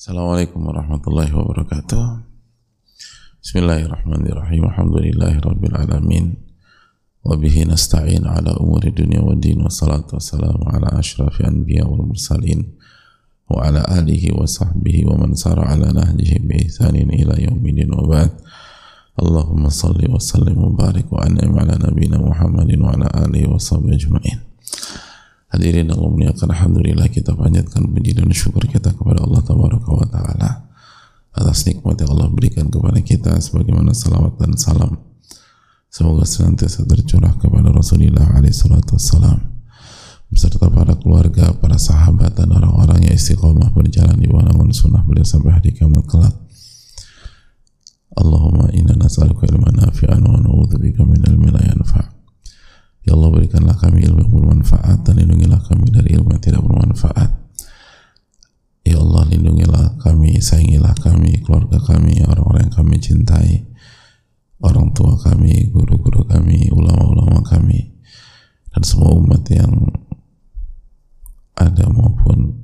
Assalamualaikum warahmatullahi wabarakatuh. Bismillahirrahmanirrahim. Alhamdulillahi rabbil alamin. Wa bihi nasta'in ala umuri dunya wa din. Wassalatu wassalamu ala ashrafil anbiya wal mursalin wa ala alihi wa sahbihi wa man sara ala nahjihi bi ihsanin ila yaumil wa ba'd. Allahumma salli wa sallim wa barik wa an'im ala nabiyyina Muhammadin wa ala alihi wa sahbihi ajma'in. Hadirin Allah muliakan, alhamdulillah kita panjatkan puji dan syukur kita kepada Allah Tabaraka wa Ta'ala atas nikmat yang Allah berikan kepada kita, sebagaimana salawat dan salam semoga senantiasa tercurah kepada Rasulullah SAW beserta para keluarga, para sahabat dan orang-orang yang istiqomah berjalan di bawah naungan sunnah beliau sampai hari kiamat kelak. Allahumma inna nas'aluka ilman nafi'an wa na'udzubika min ilmin la yanfa'. Ya Allah, berikanlah kami ilmu yang bermanfaat dan lindungilah kami dari ilmu yang tidak bermanfaat. Ya Allah, lindungilah kami, sayangilah kami, keluarga kami, orang-orang yang kami cintai, orang tua kami, guru-guru kami, ulama-ulama kami, dan semua umat yang ada maupun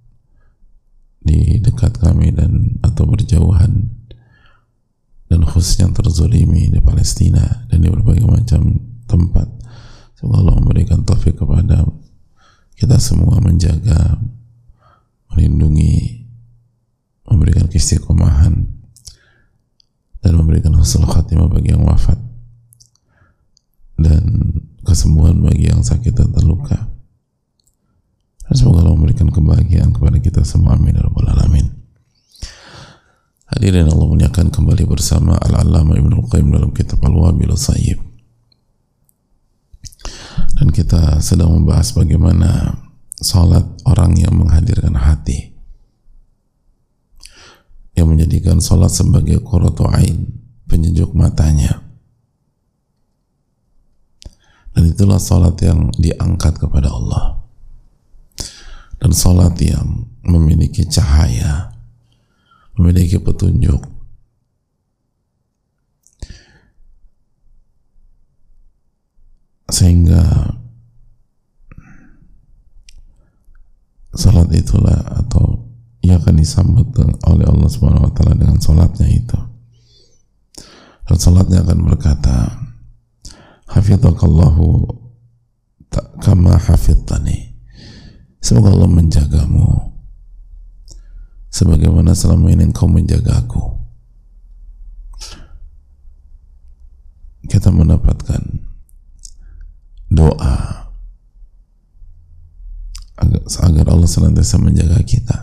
di dekat kami dan atau berjauhan, dan khususnya yang terzolimi di Palestina dan di berbagai macam tempat. Semoga Allah memberikan taufik kepada kita semua menjaga, melindungi, memberikan istiqomahan dan memberikan husnul khatimah bagi yang wafat dan kesembuhan bagi yang sakit dan terluka. Dan semoga Allah memberikan kebahagiaan kepada kita semua, amin ya rabbal alamin. Hadirin Allah muliakan, kembali bersama Al-Allamah Ibnul Qayyim dalam kitab Al-Wabilus Sayyib. Dan kita sedang membahas bagaimana salat orang yang menghadirkan hati, yang menjadikan salat sebagai qurratu ain, penyejuk matanya. Dan itulah salat yang diangkat kepada Allah, dan salat yang memiliki cahaya, memiliki petunjuk. Sehingga salat itulah atau ia akan disambut oleh Allah Subhanahu wa Ta'ala dengan salatnya itu. Dan salatnya akan berkata, hafidhakallahu kama hafidhani. Semoga Allah menjagamu sebagaimana selama ini engkau menjagaku. Kita mendapatkan doa agar Allah senantiasa menjaga kita,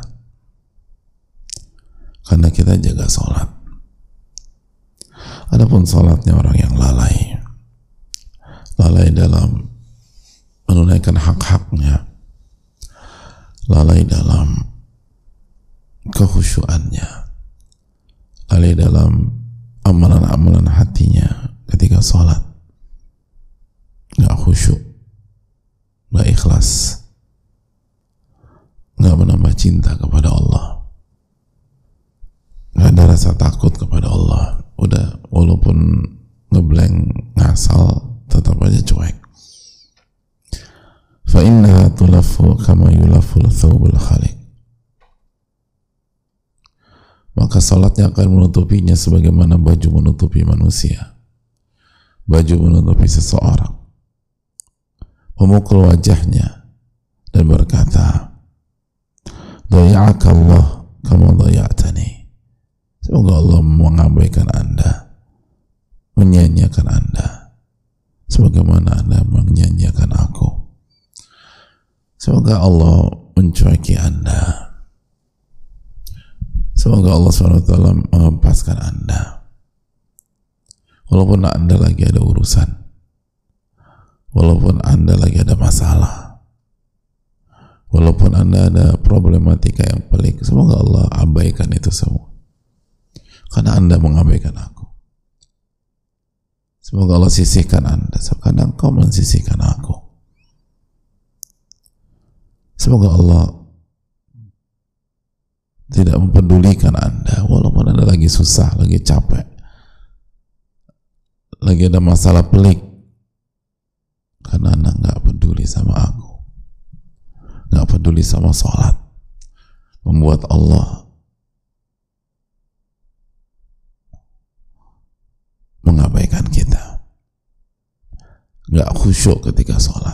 karena kita jaga sholat. Adapun sholatnya orang yang lalai dalam menunaikan hak-haknya, lalai dalam kehusyuannya, lalai dalam amalan-amalan hatinya ketika sholat, nggak khusyuk, nggak ikhlas, nggak menambah cinta kepada Allah, nggak ada rasa takut kepada Allah. Udah, walaupun ngeblank, ngasal, tetap aja cuek. Fa innaha tulaffu kama yulaffu thawbul khaliq. Maka salatnya akan menutupinya sebagaimana baju menutupi manusia, baju menutupi seseorang, memukul wajahnya dan berkata, daya'akallah kama daya'tani. Semoga Allah mengabaikan Anda, menyanyiakan Anda sebagaimana Anda menyanyiakan aku. Semoga Allah mencueki Anda, semoga Allah SWT mengempaskan Anda walaupun Anda lagi ada urusan, walaupun Anda lagi ada masalah, walaupun Anda ada problematika yang pelik. Semoga Allah abaikan itu semua, karena Anda mengabaikan aku. Semoga Allah sisihkan Anda, karena Engkau mensisihkan aku. Semoga Allah tidak mempedulikan Anda walaupun Anda lagi susah, lagi capek, lagi ada masalah pelik, karena Anda nggak peduli sama aku, nggak peduli sama sholat, membuat Allah mengabaikan kita, nggak khusyuk ketika sholat,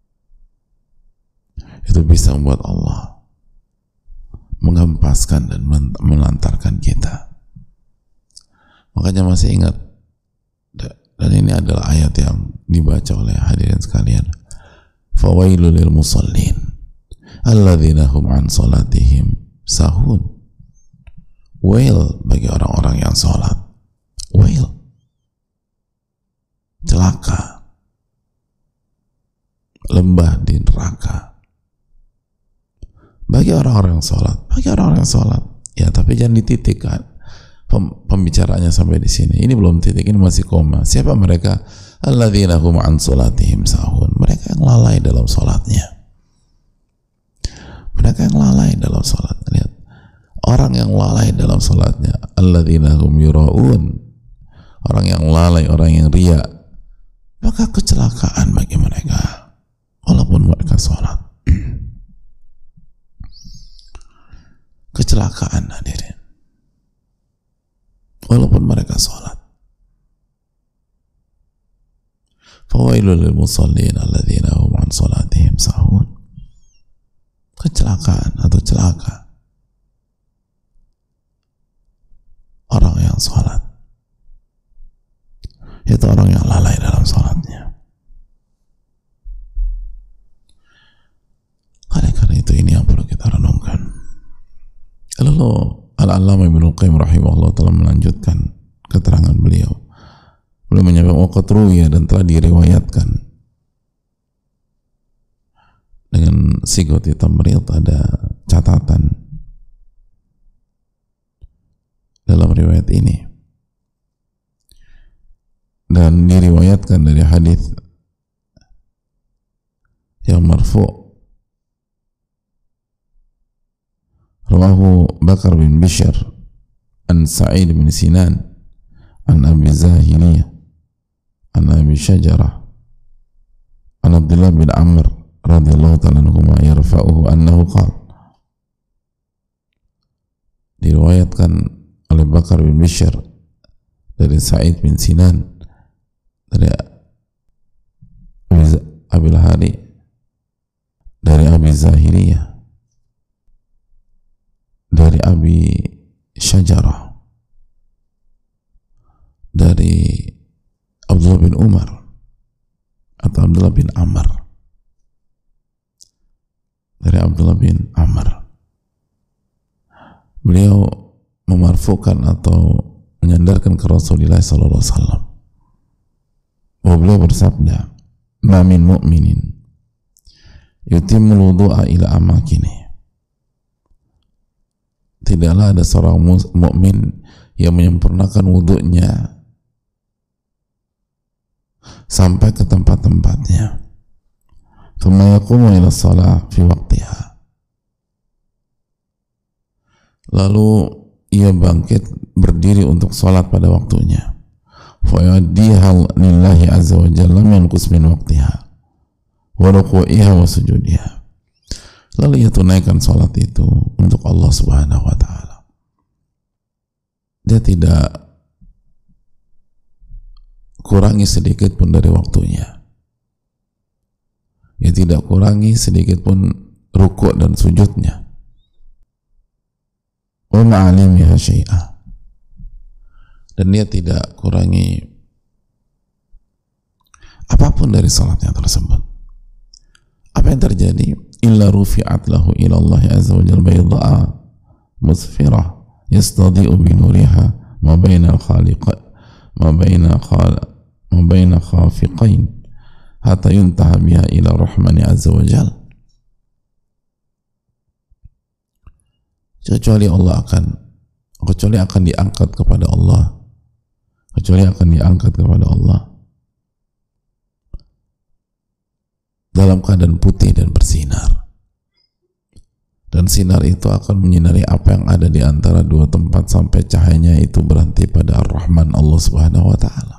itu bisa membuat Allah menghempaskan dan melantarkan kita. Makanya masih ingat, dan ini adalah ayat yang dibaca oleh hadirin sekalian, fawailul lil musallin alladzina hum an salatihim sahun. Wail bagi orang-orang yang sholat, wail, celaka, lembah di neraka bagi orang-orang yang sholat, bagi orang-orang yang sholat. Ya, tapi jangan dititikkan pembicaraannya sampai di sini. Ini belum titik, ini masih koma. Siapa mereka? Alladzina hum an salatihim sahun. Mereka yang lalai dalam sholatnya. Mereka yang lalai dalam sholat. Lihat, orang yang lalai dalam sholatnya, alladzina hum yura'un, orang yang lalai, orang yang riya, maka kecelakaan bagi mereka walaupun mereka sholat. Kecelakaan, hadirin, walaupun mereka sholat. Fawailul lil musallin alladzina hum an salatihim sahun. Kecelakaan atau celaka orang yang sholat, itu orang yang lalai dalam sholatnya. Karena itu ini yang perlu kita renungkan. Lalu Al-Allamah Ibnu Qayyim rahimahullah telah melanjutkan keterangan beliau. Beliau menyampaikan waqad ruwiya, dan telah diriwayatkan dengan sigoti tamrid, ada catatan dalam riwayat ini, dan diriwayatkan dari hadis yang marfu' rawahu Bakar bin Bishr an Sa'id bin Sinan an Abi Zahiliyah an Abi Syajarah an Abdullah bin Amr radhiyallahu ta'ala anhuma yarfa'uhu annahu qala. Diriwayatkan oleh Bakar bin Bishr dari Sa'id bin Sinan dari Abil Hari dari Abi Zahiriyah dari Abi Syajarah dari Abdullah bin Umar atau Abdullah bin Amr, dari Abdullah bin Amr. Beliau memarfukan atau menyandarkan ke Rasulullah sallallahu alaihi wasallam bahwa beliau bersabda, "Ma min mu'minin yutimmul wudu'a ila amakini." Tidaklah ada seorang mukmin yang menyempurnakan wudunya sampai ke tempat-tempatnya. Thumma yaqumu ila shalah fi waqtiha. Lalu ia bangkit berdiri untuk salat pada waktunya. Fa yu'addiha lillahi azza wa jalla min qismin waqtiha wa ruku'iha wa sujudiha. Lalu ia tunaikan salat itu untuk Allah Subhanahu wa ta'ala. Dia tidak kurangi sedikit pun dari waktunya. Dia tidak kurangi sedikit pun rukuk dan sujudnya. Wa ma'alimiha syai'ah. Dan dia tidak kurangi apapun dari salatnya tersebut. Apa yang terjadi? Illa rufi'at lahu ila Allah azza wa jalla bayda'a musfirah yastadi'u bi nuriha ma baina khafiqain hatta yuntaha biha ila rahmani azza wa jalla. Kecuali akan diangkat kepada Allah, dalam keadaan putih dan bersinar, dan sinar itu akan menyinari apa yang ada di antara dua tempat sampai cahayanya itu berhenti pada Ar-Rahman Allah Subhanahu wa ta'ala.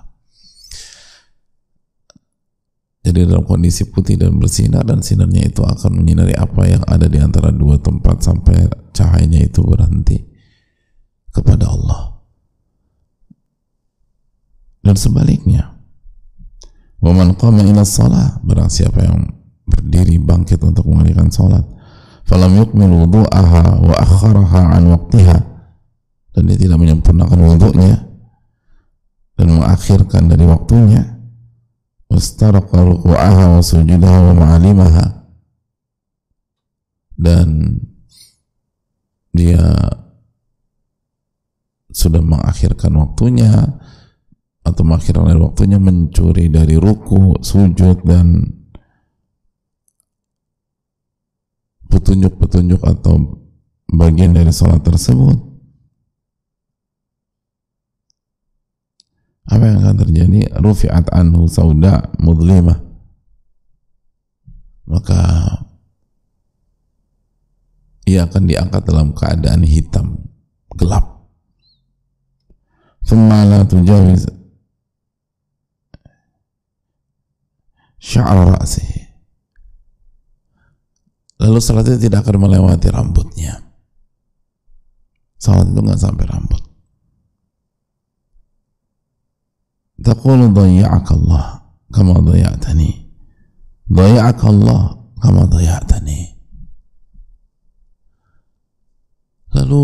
Jadi dalam kondisi putih dan bersinar, dan sinarnya itu akan menyinari apa yang ada di antara dua tempat sampai cahayanya itu berhenti kepada Allah. Dan sebaliknya, wa man qama ila shalah, barang siapa yang berdiri bangkit untuk mengerjakan salat, falam yukmil wudu'aha wa akharaha an waqtiha, dan dia tidak menyempurnakan wudu'nya dan mengakhirkan dari waktunya, wastaraqa ruku'aha wa sujudaha wa ma'alimaha, dan dia sudah mengakhirkan waktunya atau mengakhirkan dari waktunya, mencuri dari ruku, sujud, dan petunjuk-petunjuk atau bagian dari salat tersebut, apa yang akan terjadi? Rufi'at anhu sauda mudlimah, maka ia akan diangkat dalam keadaan hitam, gelap. Thumma la tujawiz sya'ra ra'sihi, lalu salat itu tidak akan melewati rambutnya. Salat itu nggak sampai rambut. Taqulu dhayya'aka Allah kama dhayya'tani, dhayya'aka Allah kama dhayya'tani. Lalu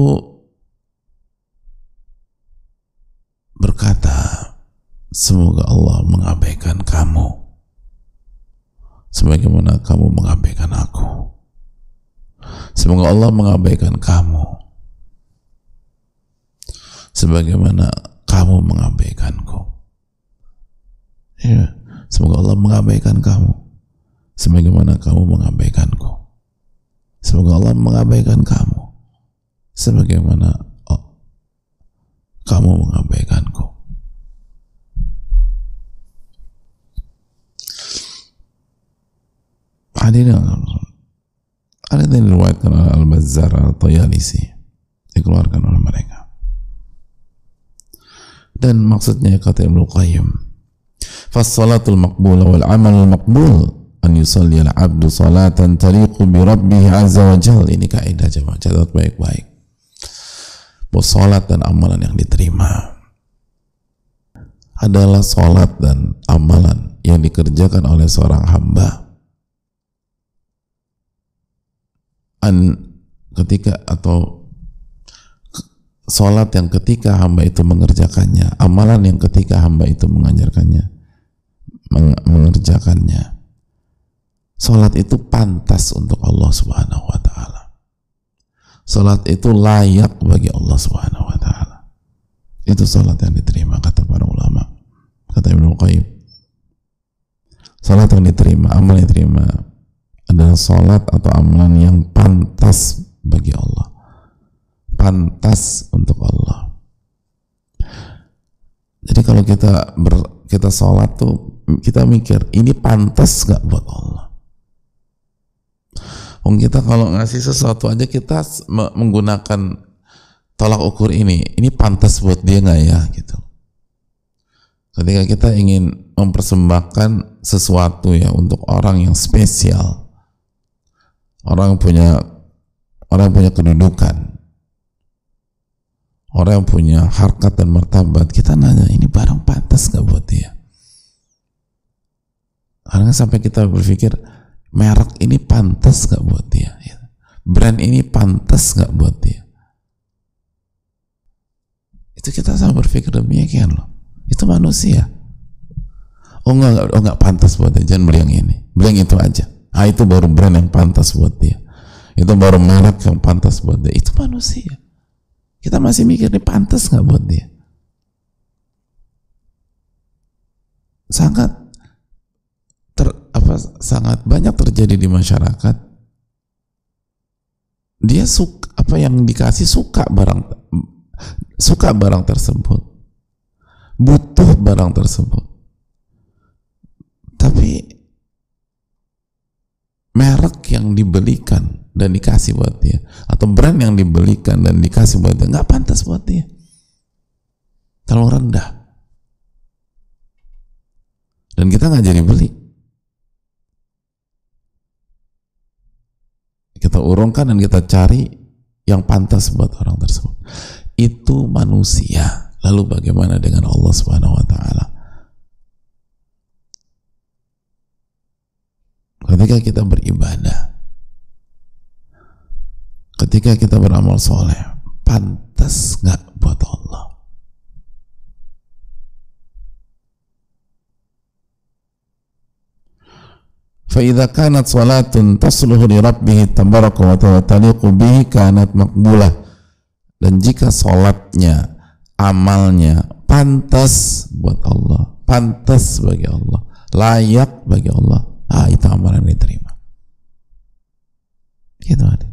berkata, semoga Allah mengabaikan kamu sebagaimana kamu mengabaikan aku. Semoga Allah mengabaikan kamu sebagaimana kamu mengabaikanku. Ya, semoga Allah mengabaikan kamu sebagaimana kamu mengabaikanku. Semoga Allah mengabaikan kamu sebagaimana kamu mengabaikanku. Ada yang diriwayatkan oleh Al-Bazzar Al-Tayalisi, dikeluarkan oleh mereka. Dan maksudnya kata Ibnu Qayyim, fas-salatul maqbula wal amalul maqbul an yusalli al-'abdu salatan taliqu bi rabbih azza wa jalla. Ini kaidah, jemaah, catat baik-baik. Bahwa salat dan amalan yang diterima adalah salat dan amalan yang dikerjakan oleh seorang hamba ketika, atau salat yang ketika hamba itu mengerjakannya, amalan yang ketika hamba itu mengerjakannya, salat itu pantas untuk Allah Subhanahu wa ta'ala. Salat itu layak bagi Allah Subhanahu wa ta'ala. Itu salat yang diterima, kata para ulama. Kata Ibnu Qayyim, salat yang diterima, amal yang diterima adalah salat atau amalan yang pantas bagi Allah, pantas untuk Allah. Jadi kalau kita salat tuh, kita mikir, ini pantas gak buat Allah? Kita kalau ngasih sesuatu aja kita menggunakan tolak ukur ini pantas buat dia nggak ya, gitu. Ketika kita ingin mempersembahkan sesuatu ya untuk orang yang spesial, orang yang punya kedudukan, orang yang punya harkat dan martabat, kita nanya, ini barang pantas nggak buat dia? Karena sampai kita berpikir, merek ini pantas nggak buat dia, brand ini pantas nggak buat dia. Itu kita sama berpikir demikian loh. Itu manusia. Oh nggak pantas buat dia, jangan beli yang ini, beli yang itu aja. Itu baru brand yang pantas buat dia, itu baru merek yang pantas buat dia. Itu manusia. Kita masih mikir, ini pantas nggak buat dia. Sangat banyak terjadi di masyarakat. Dia suka apa yang dikasih, suka barang tersebut, butuh barang tersebut, tapi merek yang dibelikan dan dikasih buat dia, atau brand yang dibelikan dan dikasih buat dia, nggak pantas buat dia, terlalu rendah, dan kita nggak jadi beli. Kita urungkan dan kita cari yang pantas buat orang tersebut. Itu manusia. Lalu bagaimana dengan Allah Subhanahu wa ta'ala? ketika kita beribadah, ketika kita beramal soleh, pantas nggak buat Allah? فَإِذَا كَانَتْ صَلَاةٌ تَصْلُحُ لِرَبِّهِ تَبَارَكَ وَتَعَالَى تَلِيقُ بِهِ كَانَتْ مَقْبُولَةً. Dan jika salatnya, amalnya pantas buat Allah, pantas bagi Allah, layak bagi Allah, itu amalan yang diterima. Gitu ada.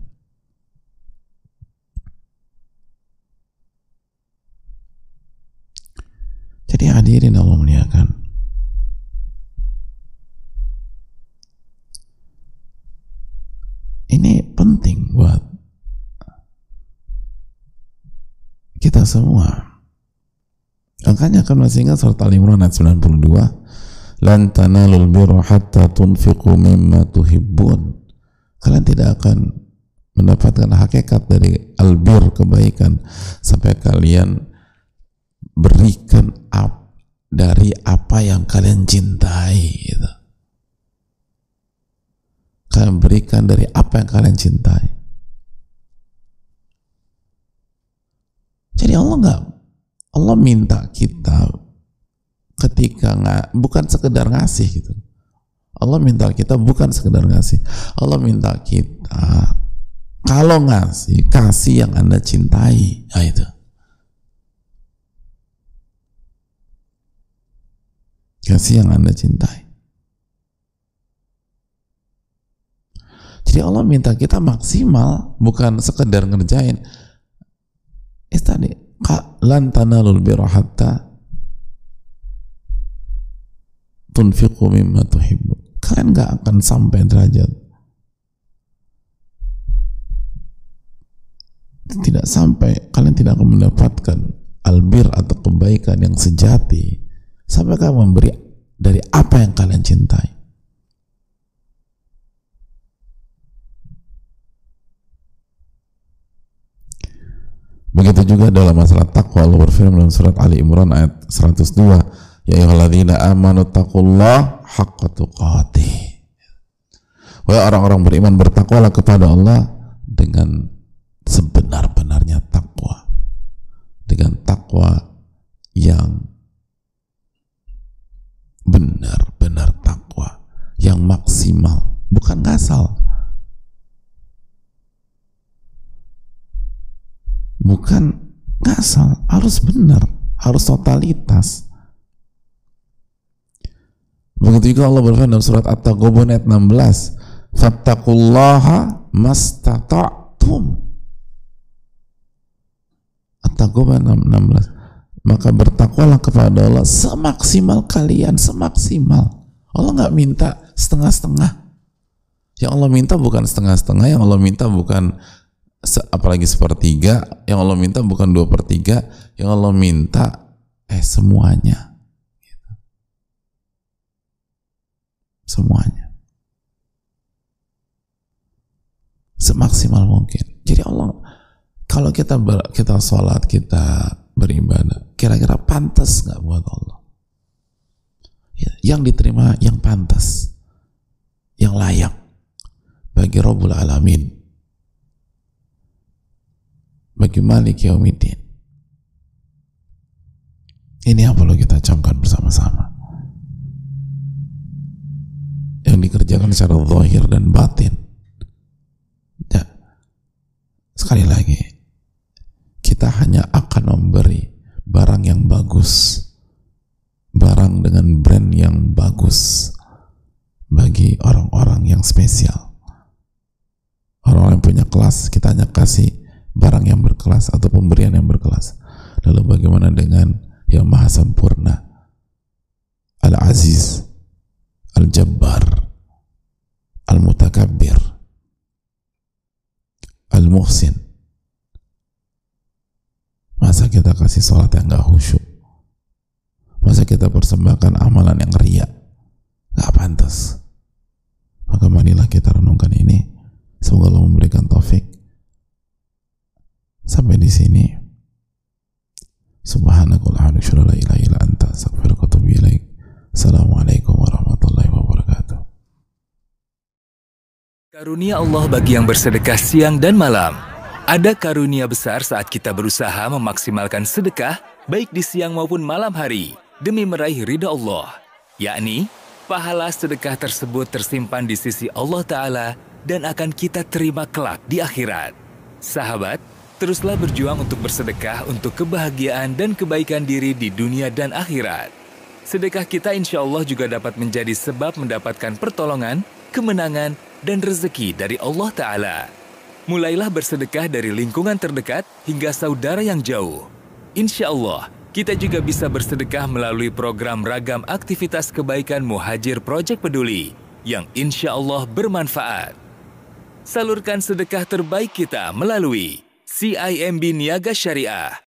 Jadi hadirin Allah muliakan, ini penting buat kita semua. Makanya kan masih ingat surat Al-Imran ayat 92, lan tanalul birra hatta tunfiqu mimma tuhibbun. Kalian tidak akan mendapatkan hakikat dari albir, kebaikan, sampai kalian berikan dari apa yang kalian cintai gitu. Kalian berikan dari apa yang kalian cintai. Jadi Allah minta kita ketika bukan sekedar ngasih gitu. Allah minta kita bukan sekedar ngasih. Allah minta kita kalau ngasih, kasih yang Anda cintai. Nah itu. Kasih yang Anda cintai. Jadi Allah minta kita maksimal, bukan sekedar ngerjain. Tadi lan tanalul birra hatta tunfiqu mimma tuhibbu. Kalian nggak akan sampai derajat, tidak sampai, kalian tidak akan mendapatkan albir atau kebaikan yang sejati sampai kalian memberi dari apa yang kalian cintai. Begitu juga dalam masalah takwa, Allah berfirman dalam surat Ali Imran ayat 102, ya ayyuhalladzina amanu taqullaha haqqa tuqatih. Wahai orang-orang beriman, bertakwalah kepada Allah dengan sebenar-benarnya takwa, dengan takwa yang benar-benar takwa, yang maksimal, bukan ngasal. Bukan ngasal, harus benar, harus totalitas. Begitu juga Allah berfirman dalam surat At-Taghabun ayat 16, fattaqullaha mastata'tum. At-Taghabun 16, maka bertakwalah kepada Allah semaksimal kalian, semaksimal. Allah nggak minta setengah-setengah. Yang Allah minta bukan setengah-setengah, yang Allah minta bukan apalagi sepertiga, yang Allah minta bukan 2/3, yang Allah minta semuanya, semuanya, semaksimal mungkin. Jadi Allah, kalau kita sholat, kita beribadah, kira-kira pantas nggak buat Allah? Yang diterima, yang pantas, yang layak bagi Rabbul Alamin, bagi Malik Yaumiddin. Ini yang perlu kita camkan bersama-sama, yang dikerjakan secara zahir dan batin. Ya, sekali lagi, kita hanya akan memberi barang yang bagus, barang dengan brand yang bagus bagi orang-orang yang spesial, orang-orang yang punya kelas. Kita hanya kasih barang yang berkelas atau pemberian yang berkelas. Lalu bagaimana dengan yang maha sempurna, Al-Aziz, Al-Jabbar, Al-Mutakabbir, Al-Muhsin? Masa kita kasih sholat yang gak khusyuk? Masa kita persembahkan amalan yang riya? Gak pantas. Maka marilah kita renungkan ini. Semoga Allah memberikan taufik. Sampai di sini. Subhanakallahumma wa bihamdika, la ilaha illa anta, astaghfiruka wa atubu ilaik. Assalamualaikum warahmatullahi wabarakatuh. Karunia Allah bagi yang bersedekah siang dan malam. Ada karunia besar saat kita berusaha memaksimalkan sedekah, baik di siang maupun malam hari, demi meraih ridha Allah. Yakni, pahala sedekah tersebut tersimpan di sisi Allah Ta'ala dan akan kita terima kelak di akhirat. Sahabat, teruslah berjuang untuk bersedekah untuk kebahagiaan dan kebaikan diri di dunia dan akhirat. Sedekah kita insya Allah juga dapat menjadi sebab mendapatkan pertolongan, kemenangan, dan rezeki dari Allah Ta'ala. Mulailah bersedekah dari lingkungan terdekat hingga saudara yang jauh. Insya Allah, kita juga bisa bersedekah melalui program ragam aktivitas kebaikan Muhajir Project Peduli yang insya Allah bermanfaat. Salurkan sedekah terbaik kita melalui CIMB Niaga Syariah.